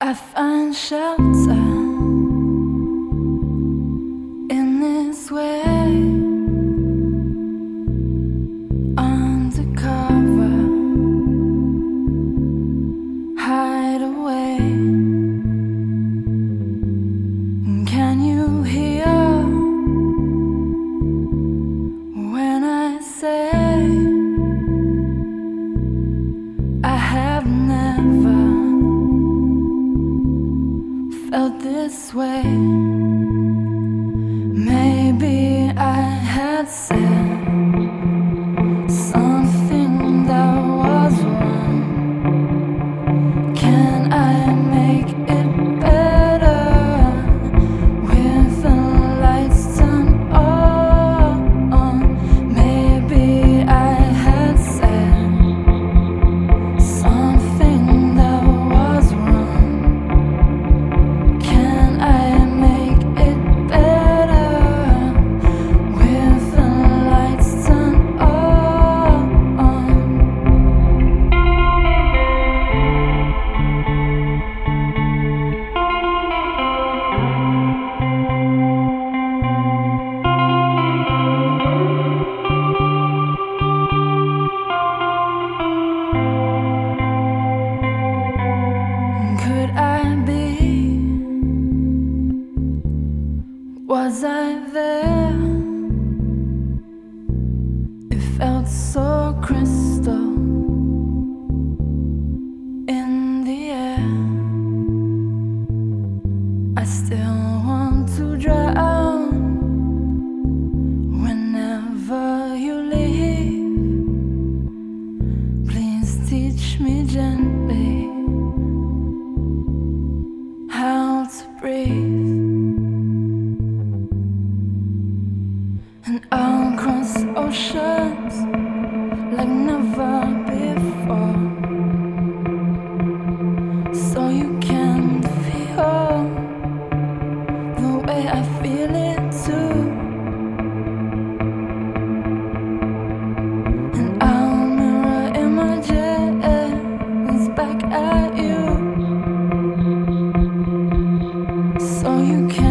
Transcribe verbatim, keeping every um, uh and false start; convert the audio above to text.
I find shelter in this way, undercover, hide away. Can you hear when I say I have never felt this way? Maybe I had said something that was wrong. Can I make it better with the lights turned on? Maybe I had said something that was wrong. Can I make it better with the lights turned on? Could I be? Was I there? It felt so crystal in the air. I still want to drown whenever you leave. Please teach me gently how to breathe, and I'll cross oceans like never before, so you can feel the way I feel it too. And I'll mirror images back at you, so you can